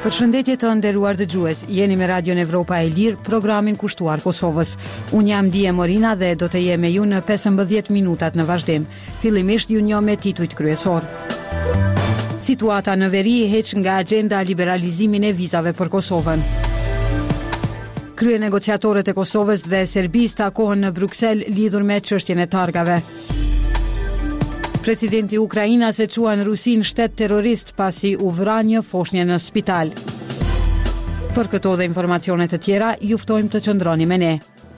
Përshëndetje të nderuar dëgjues, jeni me Radion Evropa e Lirë, programin kushtuar Kosovës. Unë jam Dije Morina dhe do të jem me ju në 15 minutat në vazhdim. Fillimisht ju njoh me titujt kryesor. Situata në veri heq nga agenda liberalizimin e vizave për Kosovën. Kryenegociatorët e Kosovës dhe Serbisë takohen në Bruksel lidhur me çështjen e targave. Presidenti i Ukrainës e quan Rusin shtet terrorist pasi u vra një foshnjë në spital. Për këto dhe informacione të tjera, ju ftojmë të qëndroni me ne.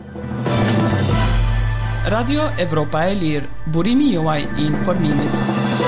Radio Evropa e Lirë, burimi juaj i informimit.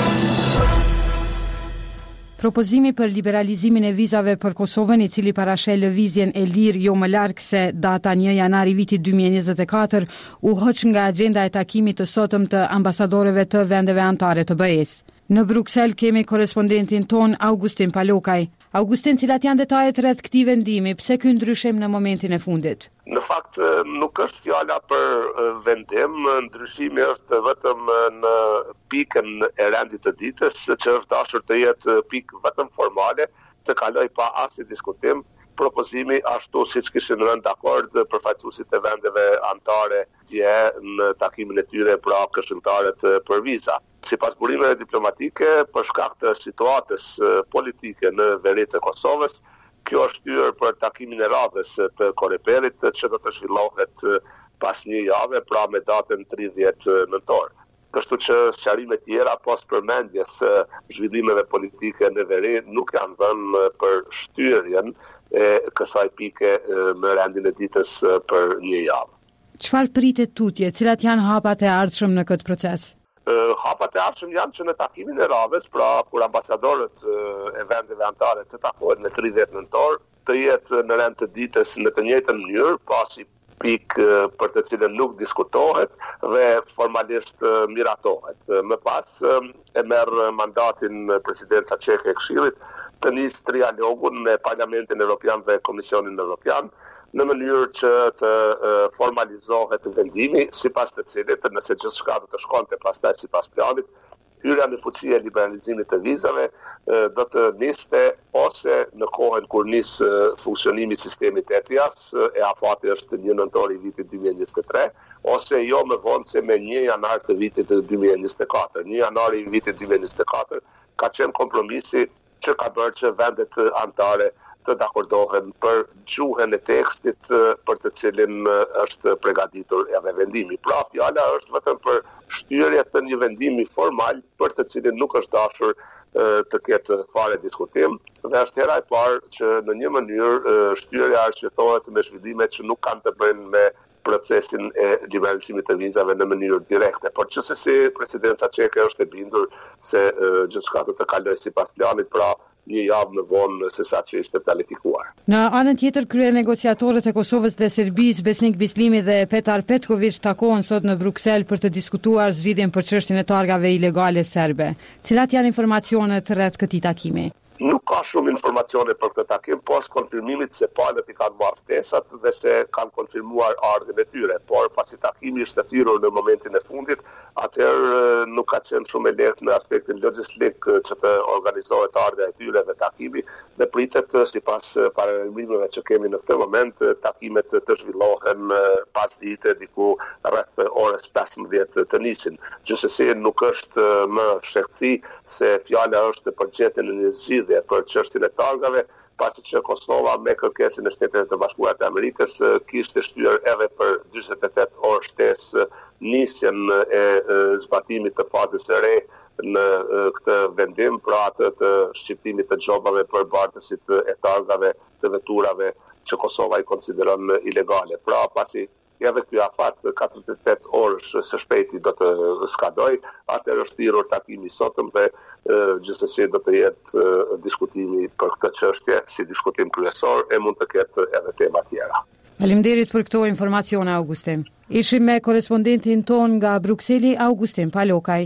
Propozimi për liberalizimin e vizave për Kosovën, i cili parashel lëvizjen e lirë jo më larg se data 1 janari vitit 2024, u hoq nga agenda e takimit të sotëm të ambasadorëve të vendeve anëtare të BE-s. Në Bruksel kemi korespondentin ton Augustin Palokaj. Augustin, cilat janë detajet rreth këtij vendimi, pse ky ndryshim në momentin e fundit? Në fakt nuk është fjala për vendim, ndryshimi është vetëm në pikën e rendit të ditës, që është dashur të jetë pikë vetëm formale, të kaloj pa asnjë diskutim. Propozimi ashtu siç kishin rënë dakord përfaqësuesit e vendeve anëtare dje në takimin e tyre pra këshilltarët për viza. Sipas burimeve diplomatike, për shkak të situatës politike në veri të Kosovës, kjo është hyrë për takimin e radhës të Koreperit, që do të zhvillohet pas një jave, pra me datën 30 nëntor. Kështu që sqarime tjera pas përmendjes zhvillimeve politike në veri nuk janë dhënë për shtyrjen e kësaj pike në rendin e ditës për një javë. Çfarë pritet tutje, cilat janë hapat e ardhshëm në këtë proces? Hapat e ardhshëm janë që në takimin e radhës, pra kur ambasadorët e vendeve anëtare të takohen në 30 nëntor, të jetë në rend të ditës në të njëjtën mënyrë, pasi pikë për të cilën nuk diskutohet dhe formalisht miratohet. Më pas e merr mandatin presidenca çeke e Këshillit të nisë trialogun me Parlamentin Evropian dhe Komisionin Evropian në mënyrë që të formalizohet vendimi, sipas të cilit, nëse gjithçka do të shkonte pastaj sipas planit, hyrja në fuqi e liberalizimit të vizave do të niste ose në kohën kur nis funksionimi i sistemit ETIAS, e afati është 1 nëntor i vitit 2023, ose jo më vonë se me 1 janar të vitit 2024. 1 janar i vitit 2024 ka qenë kompromisi që ka bërë që vendet anëtare të dakordohen për gjuhën e tekstit për të cilin është përgatitur edhe vendimi. Pra, fjala është vetëm për shtyrje të një vendimi formal për të cilin nuk është dashur të ketë fare diskutim, dhe është hera e parë që në një mënyrë shtyrja arsyetohet me zhvillime që nuk kanë të bëjnë me procesin e liberalizimit të vizave në mënyrë direkte. Por gjithsesi presidenca çeke është e bindur se gjithçka do të kalojë sipas planit, pra një javë më vonë se sa që ishte planifikuar. Në anën tjetër, kryenegociatorët e Kosovës dhe Serbisë, Besnik Bislimi dhe Petar Petković, takohen sot në Bruksel për të diskutuar zgjidhjen për çështjen e targave ilegale serbe. Cilat janë informacionet rreth këtij takimi? Nuk ka shumë informacione për këtë takim, pas konfirmimit se palët i kanë marrë ftesat dhe se kanë konfirmuar ardhmën e tyre, por pasi takimi ishte thirrur në momentin e fundit, atëherë nuk ka qenë shumë e lehtë në aspektin logjistik që të organizohet ardha e tyre dhe takimi, dhe pritet sipas paralajmërimeve që kemi në këtë moment, takimet të zhvillohen pas dite diku rreth orës 15 të nisin. Gjithsesi nuk është më shehësi se fjala është për gjetjen e një zgjidhje për çështjen e targave, pasi që Kosova me kërkesën e Shtetit të Bashkuar të Amerikës kishte shtyrë edhe për 48 orë shtesë nisjen e zbatimit të fazës së re në këtë vendim, pra atë të shqiptimit të xhobave për bartësit e targave të veturave që Kosova i konsideron ilegale. Pra pasi edhe ky afat 48 orësh së shpejti do të skadoj, atëherë është thirrur takimi sotëm dhe gjithsesi do të jetë diskutimi për këtë çështje si diskutim kryesor, e mund të ketë edhe tema tjera. Faleminderit për këto informacione, Augustin. Ishim me korespondentin ton nga Brukseli, Augustin Palokaj.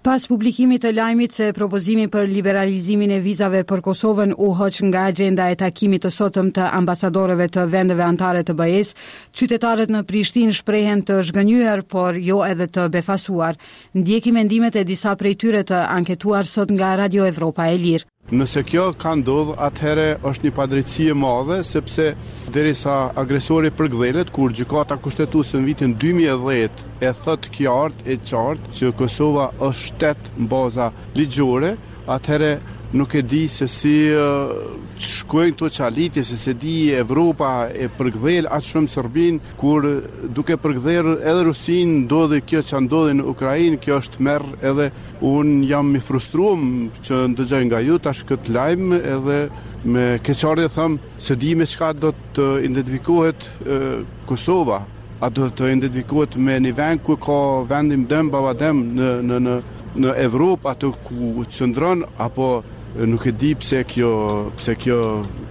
Pas publikimit të lajmit se propozimi për liberalizimin e vizave për Kosovën u hoq nga agenda e takimit të sotëm të ambasadorëve të vendeve anëtare të BE-s, qytetarët në Prishtinë shprehen të zhgënjur, por jo edhe të befasuar. Ndjekim mendimet e disa prej tyre të anketuar sot nga Radio Evropa e Lirë. Nëse kjo ka ndodhur, atëherë është një padrejtësi e madhe, sepse derisa agresori përgdhelet, kur gjykata kushtetuese në vitin 2010 e thot qartë që Kosova është shtet në baza ligjore, atëherë nuk e di se si shkojnë këto çalitje, se di Evropa e përgdhel atë shumë Serbin, kur duke përgdherë edhe Rusin ndodhi kjo që ndodhi në Ukrainë. Kjo është merr, edhe unë jam i frustruar që ndëgjoj nga ju tash këtë lajm, edhe me keqardhje them se di me çka do të identifikohet Kosova. A do të identifikohet me një vend ku ka vendim dëm babadem në Evropë, ato ku qëndron, apo nuk e di pse kjo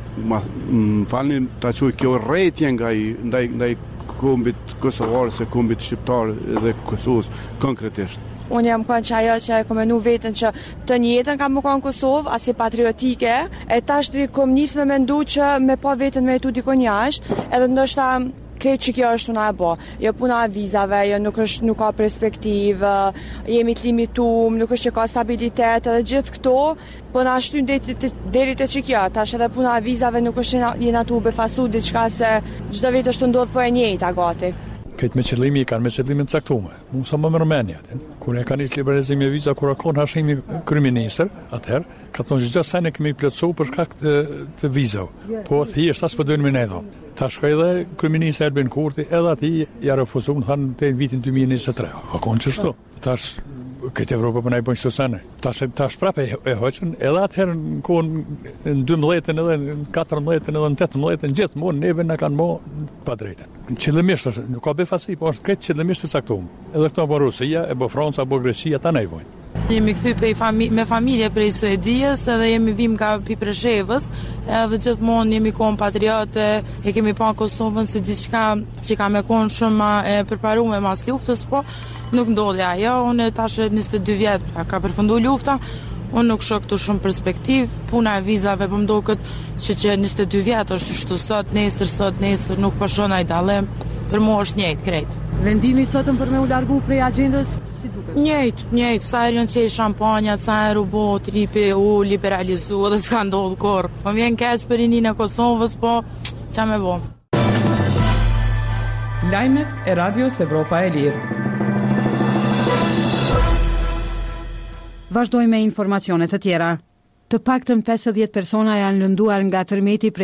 falni ta quaj kjo rretje ndaj kombit kosovar se kombit shqiptar dhe Kosovës konkretisht. Unë jam kënë që ajo që e komenu vetën që të njetën kam më kënë Kosovë, asi patriotike, e tash të kom njës me mendu që me pa vetën me jetu dikon jashtë, edhe ndoshta kretë që kjo është puna e bo. Jo puna e vizave, jo nuk ka perspektivë, jemi të limitum, nuk është që ka stabilitet, edhe gjithë këto, po na shtyn deri te që kjo. Tash edhe puna e vizave nuk është që jena tu befasu diçka se çdo vit është ndodhë po e njëjta gati. Këtë me qëllimi i kanë me qëllimin të caktuar. Unë sa më mërmenja, kur e kanë isë liberalizimi e viza, kur akon hashimi kryeministër, atëherë, ka thonë çdo sene kemi plotësu për shkak të vizave. Po thjesht as po dojnë me ne dho. Tash ka edhe kryeministri Albin Kurti, edhe ati ja refuzuan thanë te vitin 2023. Akon çështo. Tash këtë Evropë për na i bëjnë çdo sene. Tash prapë e hoqën, edhe atëherë në kohën në 12-ën, edhe në 14-ën, edhe në 18-ën, gjithmonë neve na kanë mo pa drejtën. Qëllimisht është, nuk ka befasi, po është këtë qëllimisht të caktuar. Edhe këto apo Rusia, apo Franca, apo Greqia, ta na i bojnë. Jemi kthy me familje prej Suedijës, edhe jemi vim nga Pipreshevës, edhe gjithmonë jemi kompatriote, e kemi pa Kosovën si diçka që ka me konë shumë e përparuar mas luftës, po nuk ndodhi ajo. Unë tash 22 vjet ka përfunduar lufta. Unë nuk shoh këtu shumë perspektiv. Puna e vizave po më duket që 22 vjet është kështu sot, nesër nuk po shoh ai dallim. Për mua është njëjtë krejt. Vendimi sotëm për me u largu prej agendës si duket? Njëjtë, sa herën që shampanjat, sa herë u bë tripi, u liberalizu dhe s'ka ndodhur kurrë. Po vjen keq për rinin e Kosovës, po ç'a më bë. Lajmet e Radios Evropa e Lirë. Vazhdojmë me informacione të tjera. Të paktën 50 persona janë lënduar nga tërmeti